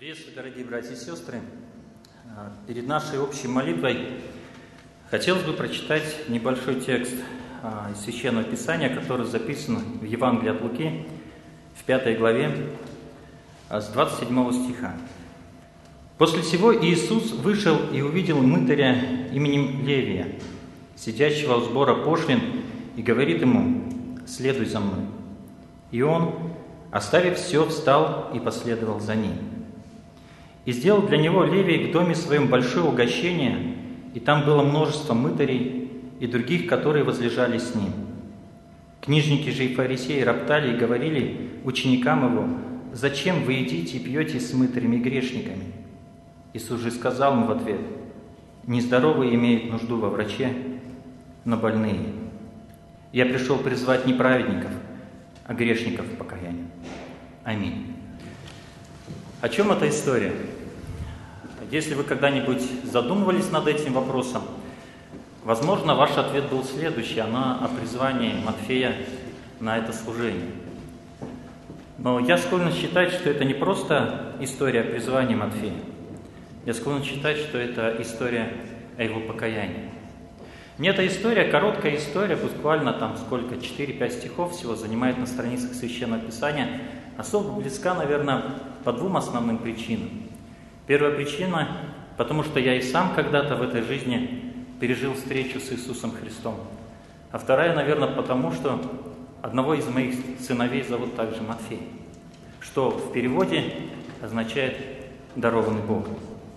Приветствую, дорогие братья и сестры. Перед нашей общей молитвой хотелось бы прочитать небольшой текст из Священного Писания, который записан в Евангелии от Луки, в 5 главе, с 27 стиха. «После сего Иисус вышел и увидел мытаря именем Левия, сидящего у сбора пошлин, и говорит ему: „Следуй за мной“. И он, оставив все, встал и последовал за ним. И сделал для него Левий в доме своем большое угощение, и там было множество мытарей и других, которые возлежали с ним. Книжники же и фарисеи роптали и говорили ученикам его: „Зачем вы едите и пьете с мытарями и грешниками?“ Иисус же сказал им в ответ: „Нездоровые имеют нужду во враче, но больные. Я пришел призвать не праведников, а грешников к покаянию“. Аминь. О чем эта история? Если вы когда-нибудь задумывались над этим вопросом, возможно, ваш ответ был следующий: она о призвании Матфея на это служение. Но я склонен считать, что это не просто история о призвании Матфея. Я склонен считать, что это история о его покаянии. Мне эта история, короткая история, буквально там сколько, 4-5 стихов всего занимает на страницах Священного Писания, особо близка, наверное, по двум основным причинам. Первая причина, потому что я и сам когда-то в этой жизни пережил встречу с Иисусом Христом. А вторая, наверное, потому что одного из моих сыновей зовут также Матфей, что в переводе означает «дарованный Богом».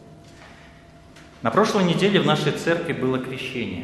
На прошлой неделе в нашей церкви было крещение.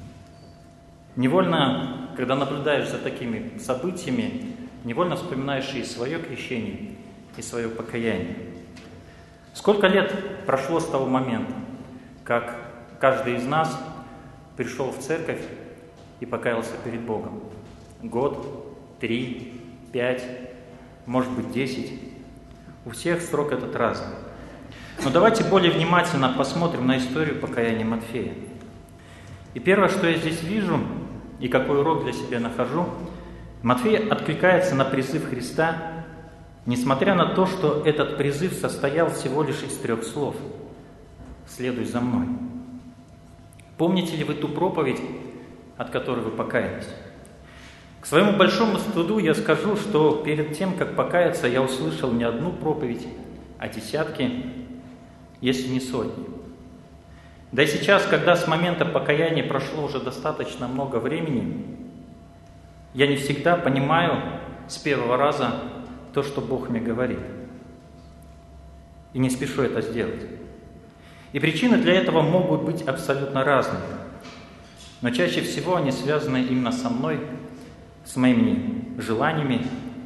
Невольно, когда наблюдаешь за такими событиями, невольно вспоминаешь и свое крещение, и свое покаяние. Сколько лет прошло с того момента, как каждый из нас пришел в церковь и покаялся перед Богом? Год, 3, 5, может быть 10. У всех срок этот разный. Но давайте более внимательно посмотрим на историю покаяния Матфея. И первое, что я здесь вижу, и какой урок для себя нахожу, Матфей откликается на призыв Христа, несмотря на то, что этот призыв состоял всего лишь из 3 слов: «Следуй за мной». Помните ли вы ту проповедь, от которой вы покаялись? К своему большому стыду я скажу, что перед тем, как покаяться, я услышал не одну проповедь, а десятки, если не сотни. Да и сейчас, когда с момента покаяния прошло уже достаточно много времени, я не всегда понимаю с первого раза то, что Бог мне говорит. И не спешу это сделать. И причины для этого могут быть абсолютно разные. Но чаще всего они связаны именно со мной, с моими желаниями,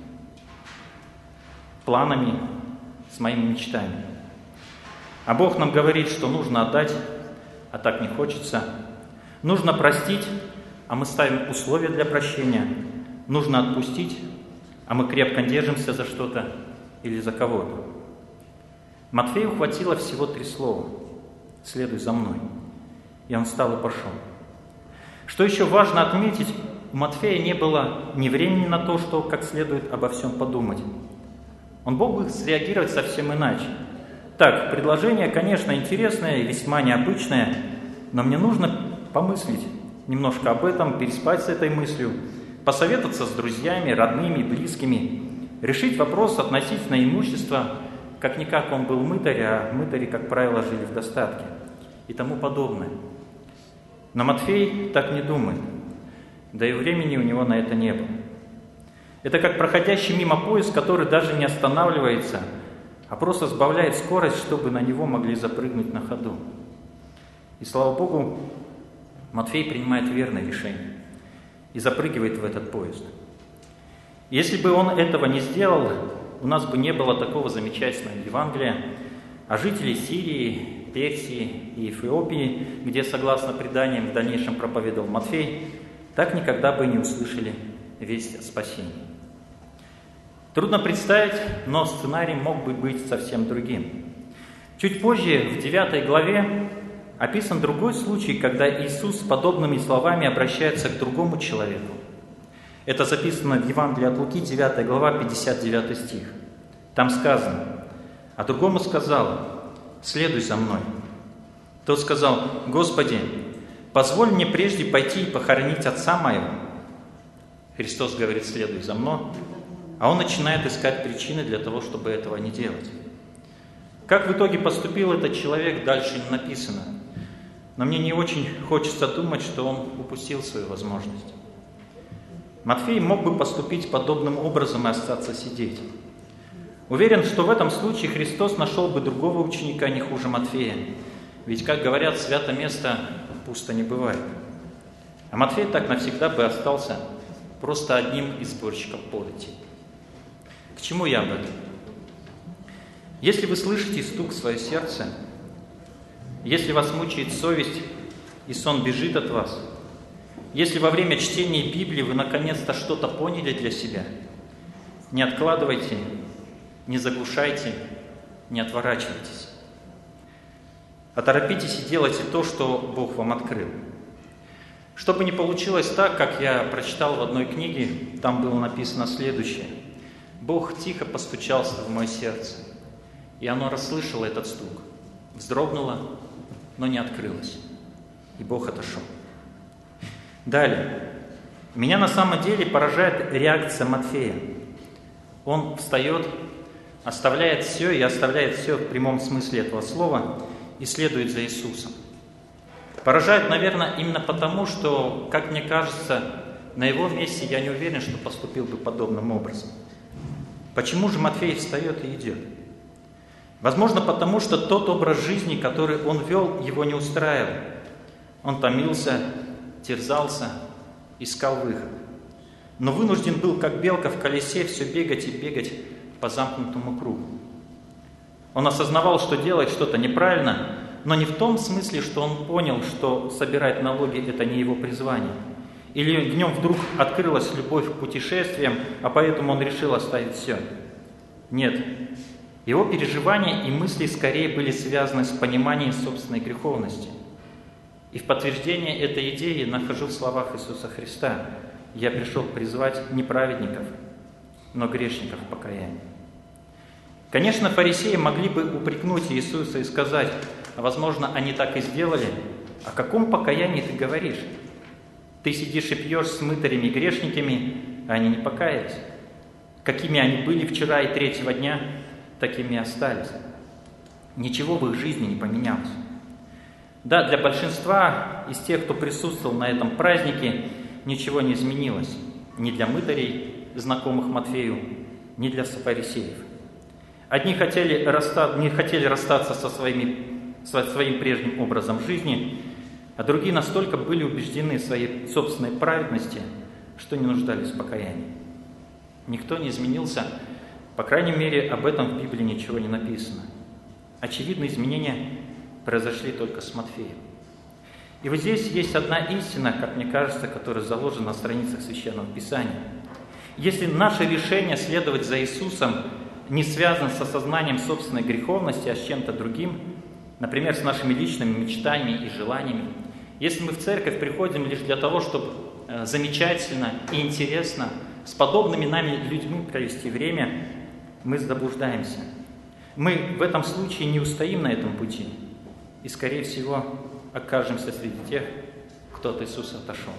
планами, с моими мечтами. А Бог нам говорит, что нужно отдать, а так не хочется. Нужно простить, а мы ставим условия для прощения. Нужно отпустить, а мы крепко держимся за что-то или за кого-то. Матфею хватило всего 3 слова: «Следуй за мной». И он встал и пошел. Что еще важно отметить, у Матфея не было ни времени на то, что как следует обо всем подумать. Он мог бы среагировать совсем иначе. Так, предложение, конечно, интересное и весьма необычное, но мне нужно помыслить немножко об этом, переспать с этой мыслью, посоветоваться с друзьями, родными, близкими, решить вопрос относительно имущества, как-никак он был мытарь, а мытари, как правило, жили в достатке и тому подобное. Но Матфей так не думает, да и времени у него на это не было. Это как проходящий мимо поезд, который даже не останавливается, а просто сбавляет скорость, чтобы на него могли запрыгнуть на ходу. И слава Богу, Матфей принимает верное решение и запрыгивает в этот поезд. Если бы он этого не сделал, у нас бы не было такого замечательного Евангелия, а жители Сирии, Персии и Эфиопии, где, согласно преданиям, в дальнейшем проповедовал Матфей, так никогда бы не услышали весть о спасении. Трудно представить, но сценарий мог бы быть совсем другим. Чуть позже, в 9 главе, описан другой случай, когда Иисус с подобными словами обращается к другому человеку. Это записано в Евангелии от Луки, 9 глава, 59 стих. Там сказано: а другому сказал: «Следуй за мной». Тот сказал: «Господи, позволь мне прежде пойти и похоронить отца моего». Христос говорит: «Следуй за мной», а он начинает искать причины для того, чтобы этого не делать. Как в итоге поступил этот человек, дальше не написано. Но мне не очень хочется думать, что он упустил свою возможность. Матфей мог бы поступить подобным образом и остаться сидеть. Уверен, что в этом случае Христос нашел бы другого ученика не хуже Матфея. Ведь, как говорят, свято место пусто не бывает. А Матфей так навсегда бы остался просто одним из сборщиков подати. К чему я об этом? Если вы слышите стук в свое сердце, если вас мучает совесть и сон бежит от вас, если во время чтения Библии вы наконец-то что-то поняли для себя, не откладывайте, не заглушайте, не отворачивайтесь. А торопитесь и делайте то, что Бог вам открыл. Чтобы не получилось так, как я прочитал в одной книге, там было написано следующее: «Бог тихо постучался в мое сердце, и оно расслышало этот стук, вздрогнуло, но не открылось, и Бог отошел». Далее. Меня на самом деле поражает реакция Матфея. Он встает, оставляет все, и оставляет все в прямом смысле этого слова, и следует за Иисусом. Поражает, наверное, именно потому, что, как мне кажется, на его месте я не уверен, что поступил бы подобным образом. Почему же Матфей встает и идет? Возможно, потому что тот образ жизни, который он вел, его не устраивал. Он томился, терзался, искал выход. Но вынужден был, как белка в колесе, все бегать и бегать по замкнутому кругу. Он осознавал, что делает что-то неправильно, но не в том смысле, что он понял, что собирать налоги – это не его призвание. Или в нем вдруг открылась любовь к путешествиям, а поэтому он решил оставить все. Нет. Его переживания и мысли скорее были связаны с пониманием собственной греховности. И в подтверждение этой идеи нахожу в словах Иисуса Христа: «Я пришел призвать не праведников, но грешников к покаянию». Конечно, фарисеи могли бы упрекнуть Иисуса и сказать: а возможно, они так и сделали. О каком покаянии ты говоришь? Ты сидишь и пьешь с мытарями и грешниками, а они не покаялись. Какими они были вчера и третьего дня, такими и остались. Ничего в их жизни не поменялось. Да, для большинства из тех, кто присутствовал на этом празднике, ничего не изменилось. Ни для мытарей, знакомых Матфею, ни для фарисеев. Одни не хотели расстаться со своим прежним образом жизни, а другие настолько были убеждены в своей собственной праведности, что не нуждались в покаянии. Никто не изменился, по крайней мере, об этом в Библии ничего не написано. Очевидно, изменения произошли только с Матфеем. И вот здесь есть одна истина, как мне кажется, которая заложена на страницах Священного Писания. Если наше решение следовать за Иисусом не связано с осознанием собственной греховности, а с чем-то другим, например, с нашими личными мечтами и желаниями, если мы в церковь приходим лишь для того, чтобы замечательно и интересно с подобными нами людьми провести время, мы заблуждаемся. Мы в этом случае не устоим на этом пути и, скорее всего, окажемся среди тех, кто от Иисуса отошел.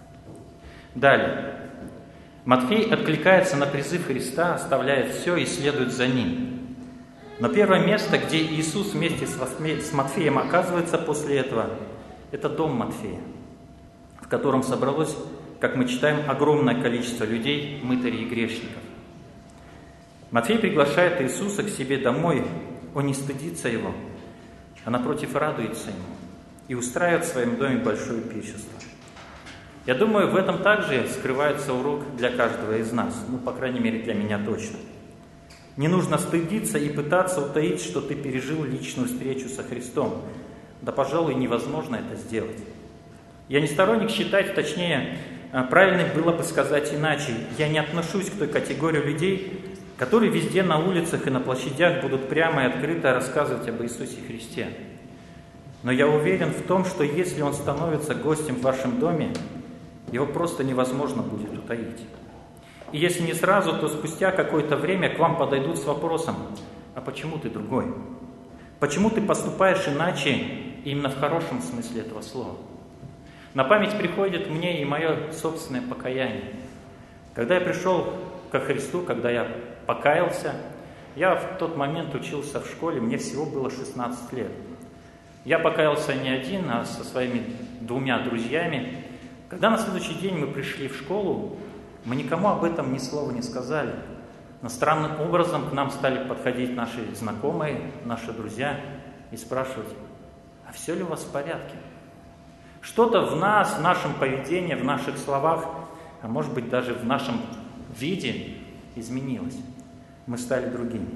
Далее. Матфей откликается на призыв Христа, оставляет все и следует за Ним. Но первое место, где Иисус вместе с Матфеем оказывается после этого, это дом Матфея, в котором собралось, как мы читаем, огромное количество людей, мытарей и грешников. Матфей приглашает Иисуса к себе домой, он не стыдится Его, а напротив радуется Ему и устраивает в своем доме большое пиршество. Я думаю, в этом также скрывается урок для каждого из нас, по крайней мере, для меня точно. Не нужно стыдиться и пытаться утаить, что ты пережил личную встречу со Христом. Да, пожалуй, невозможно это сделать. Я не сторонник считать, точнее, правильно было бы сказать иначе. Я не отношусь к той категории людей, которые везде на улицах и на площадях будут прямо и открыто рассказывать об Иисусе Христе. Но я уверен в том, что если Он становится гостем в вашем доме, Его просто невозможно будет утаить. И если не сразу, то спустя какое-то время к вам подойдут с вопросом: а почему ты другой? Почему ты поступаешь иначе именно в хорошем смысле этого слова? На память приходит мне и мое собственное покаяние. Когда я пришел ко Христу, когда я покаялся, я в тот момент учился в школе, мне всего было 16 лет. Я покаялся не один, а со своими 2 друзьями. Когда на следующий день мы пришли в школу, мы никому об этом ни слова не сказали. Но странным образом к нам стали подходить наши знакомые, наши друзья и спрашивать: а все ли у вас в порядке? Что-то в нас, в нашем поведении, в наших словах, а может быть даже в нашем виде изменилось. Мы стали другими.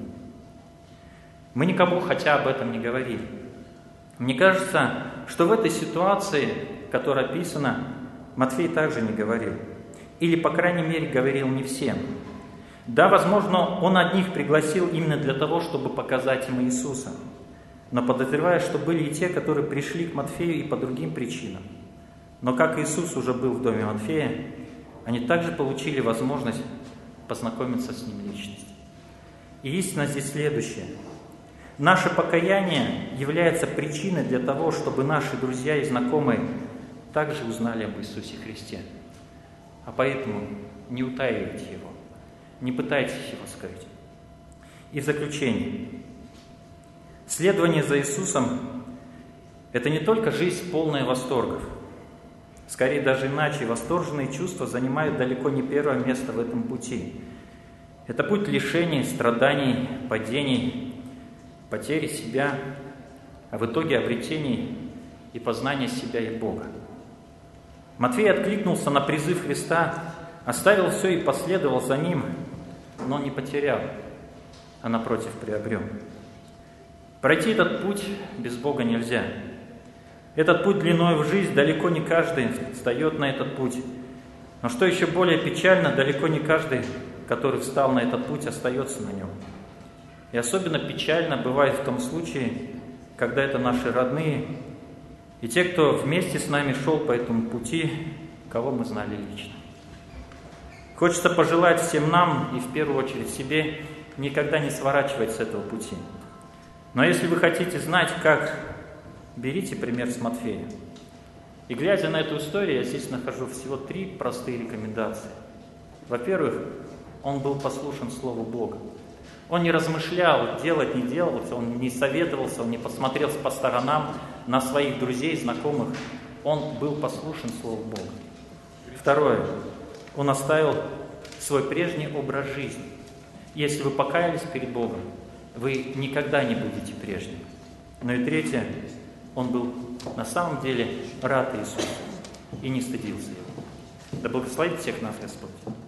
Мы никому хотя об этом не говорили. Мне кажется, что в этой ситуации, которая описана, Матфей также не говорил. Или, по крайней мере, говорил не всем. Да, возможно, он одних пригласил именно для того, чтобы показать им Иисуса. Но подозреваю, что были и те, которые пришли к Матфею и по другим причинам. Но как Иисус уже был в доме Матфея, они также получили возможность познакомиться с ним лично. И истина здесь следующая. Наше покаяние является причиной для того, чтобы наши друзья и знакомые также узнали об Иисусе Христе. А поэтому не утаивайте Его, не пытайтесь Его скрыть. И в заключение. Следование за Иисусом – это не только жизнь, полная восторгов. Скорее даже иначе, восторженные чувства занимают далеко не первое место в этом пути. Это путь лишений, страданий, падений, потери себя, а в итоге обретений и познания себя и Бога. Матфей откликнулся на призыв Христа, оставил все и последовал за Ним, но не потерял, а напротив приобрел. Пройти этот путь без Бога нельзя. Этот путь длиной в жизнь, далеко не каждый встает на этот путь. Но что еще более печально, далеко не каждый, который встал на этот путь, остается на нем. И особенно печально бывает в том случае, когда это наши родные и те, кто вместе с нами шел по этому пути, кого мы знали лично. Хочется пожелать всем нам и в первую очередь себе никогда не сворачивать с этого пути. Но если вы хотите знать, как, берите пример с Матфея. И глядя на эту историю, я здесь нахожу всего 3 простые рекомендации. Во-первых, он был послушен Слову Бога. Он не размышлял, делать, не делать, он не советовался, он не посмотрел по сторонам на своих друзей, знакомых. Он был послушен Слову Бога. Второе, он оставил свой прежний образ жизни. Если вы покаялись перед Богом, вы никогда не будете прежним. Ну и третье, он был на самом деле рад Иисусу и не стыдился его. Да благословит всех нас Господь.